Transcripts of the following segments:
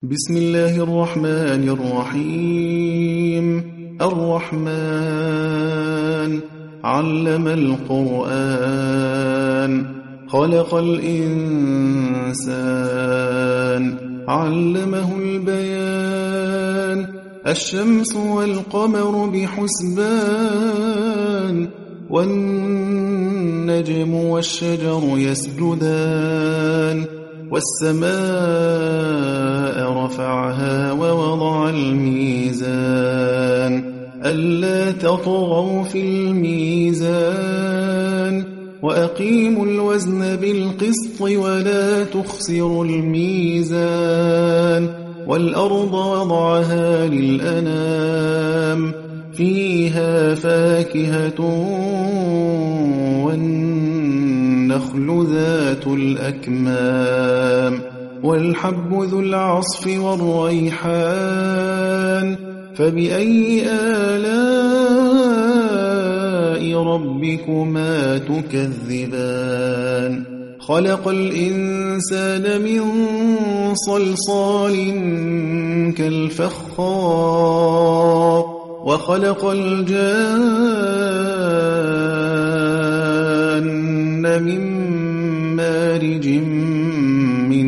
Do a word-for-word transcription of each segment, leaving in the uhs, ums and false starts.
بسم الله الرحمن الرحيم. الرحمن علم القرآن خلق الإنسان علمه البيان الشمس والقمر بحسبان والنجم والشجر يسجدان والسماء رفعها ووضع الميزان ألا تطغوا في الميزان وأقيموا الوزن بالقسط ولا تخسروا الميزان والأرض وضعها للأنام فيها فاكهة والنخل ذات الأكمام والحب ذو العصف والريحان فبأي آلاء ربكما تكذبان خلق الإنسان من صلصال كالفخار وخلق الجان من مارج من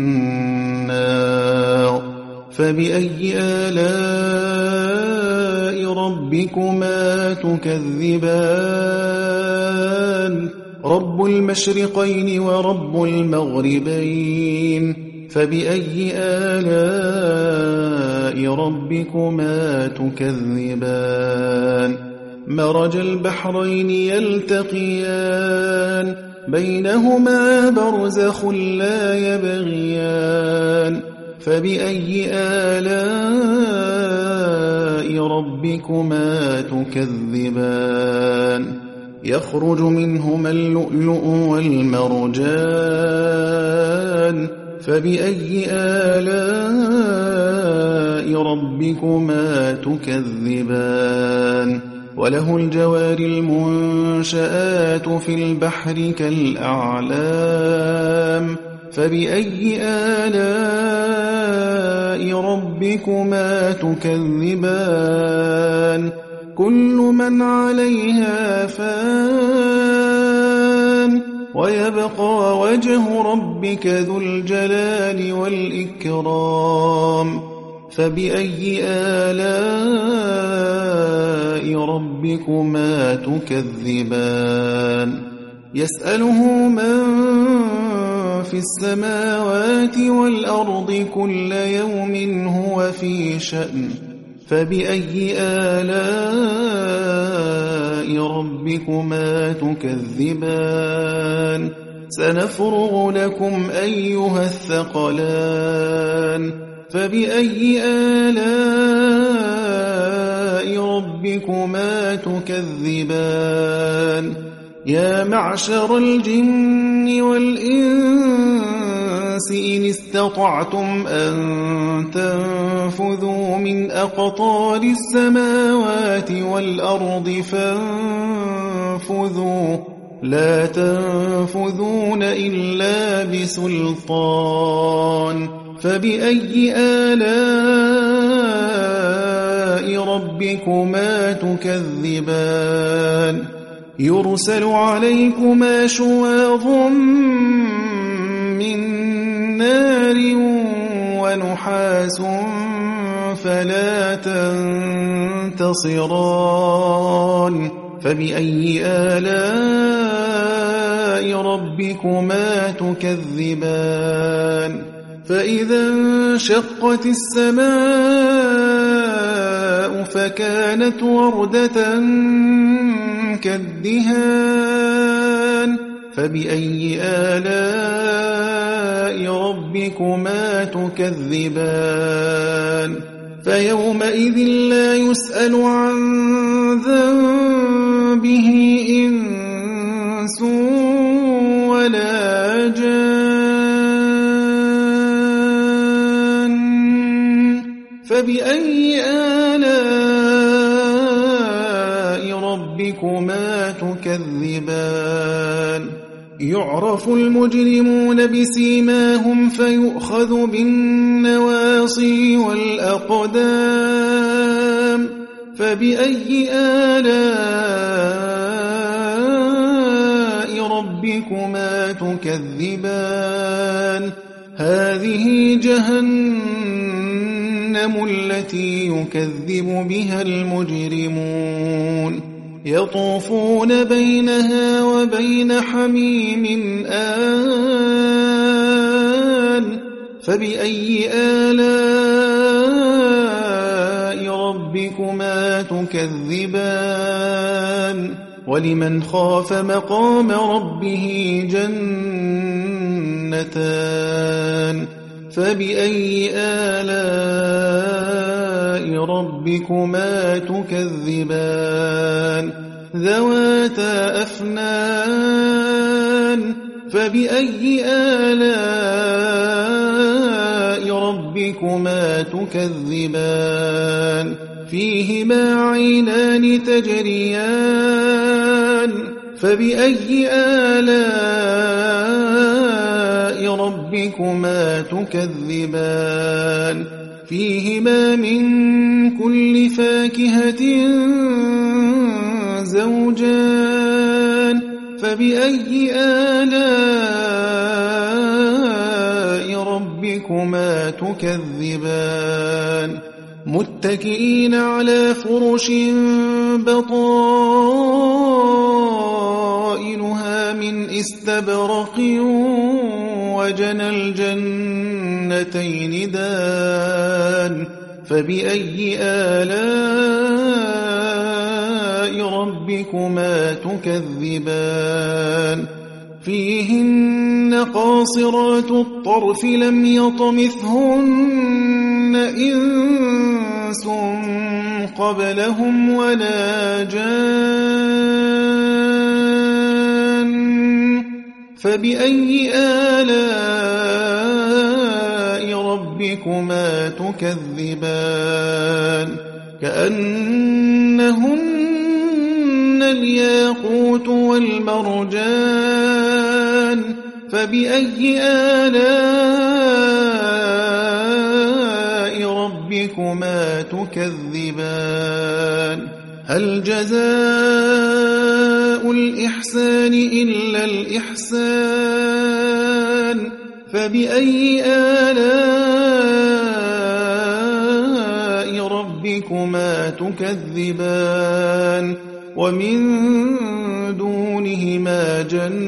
نار فبأي آلاء ربكما تكذبان رب المشرقين ورب المغربين فبأي آلاء ربكما تكذبان مرج البحرين يلتقيان بينهما برزخ لا يبغيان فبأي آلاء ربكما تكذبان يخرج منهما اللؤلؤ والمرجان فبأي آلاء ربكما تكذبان وله الجوار المنشآت في البحر كالأعلام فبأي آلاء ربكما تكذبان كل من عليها فان ويبقى وجه ربك ذو الجلال والإكرام فبأي آلاء ربكما تكذبان يسأله من في السماوات والأرض كل يوم هو في شأن فبأي آلاء ربكما تكذبان سنفرغ لكم أيها الثقلان فبأي آلاء ربكما تكذبان يا معشر الجن والإنس إن استطعتم أن تنفذوا من أقطار السماوات والأرض فانفذوا لا تنفذون إلا بسلطان فبأي آلاء ربكما تكذبان يرسل عليكما شواظ من نار ونحاس فلا تنتصران فبأي آلاء ربكما تكذبان فإذا انشقت السماء فكانت وردة كالدهان فبأي آلاء ربكما تكذبان فيومئذ لا يسأل عن ذنبه إنس ولا جان فبأي آلاء ربكما تكذبان يعرف المجرمون بسيماهم فيؤخذ بالنواصي والأقدام فبأي آلاء ربكما تكذبان هذه جهنم التي يكذب بها المجرمون يطوفون بينها وبين حميم آن فبأي آلاء ربكما تكذبان ولمن خاف مقام ربه جنتان فبأي آلاء ربكما تكذبان ذواتا أفنان فبأي آلاء ربكما تكذبان فيهما عينان تجريان فبأي آلاء ربكما تكذبان فيهما من كل فاكهة زوجان فبأي آلاء ربكما تكذبان متكئين على فرش بطائنها من استبرق وجنى الجنتين دان فبأي آلاء ربكما تكذبان فيهن قاصرات الطرف لم يطمثهن إنس قبلهم ولا جان فبأي آلاء ربكما تكذبان كأنهن الياقوت والمرجان فبأي آلاء ربكما تكذبان هل جزاء الإحسان إلا الإحسان فبأي آلاء ربكما تكذبان ومن دونهما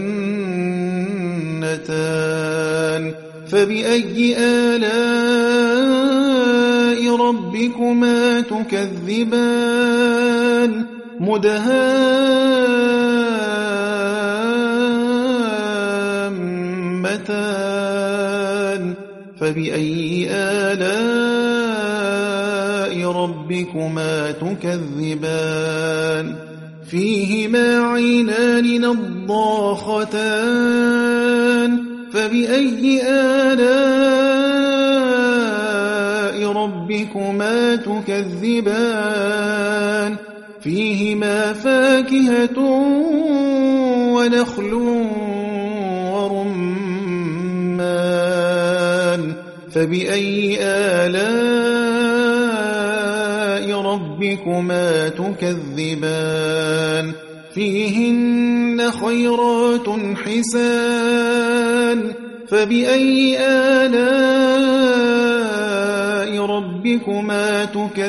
جنتان فبأي آلاء ربكما تكذبان مدهامتان فبأي آلاء ربكما تكذبان فيهما عينان نضاختان فبأي آلاء ربكما تكذبان فيهما فاكهة ونخل ورمان فبأي آلاء ربكما تكذبان فيهن خيرات حسان فبأي آلاء ربكما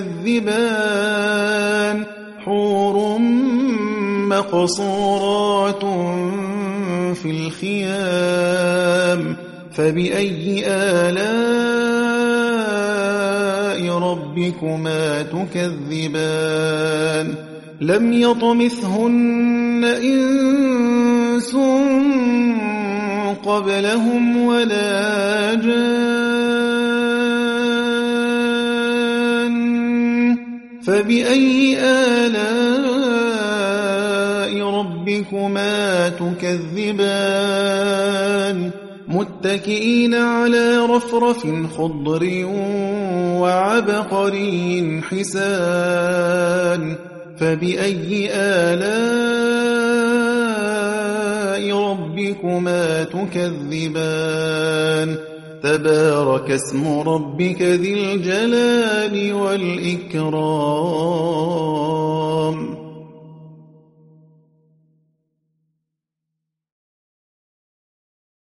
تكذبان حور مقصورات في الخيام فبأي آلاء ربكما تكذبان لم يطمثهن إنس قبلهم ولا جان فبأي آلاء ربكما تكذبان متكئين على رفرف خضر وعبقري حسان فبأي آلاء ربكما ربكما تكذبان تبارك اسم ربك ذي الجلال والإكرام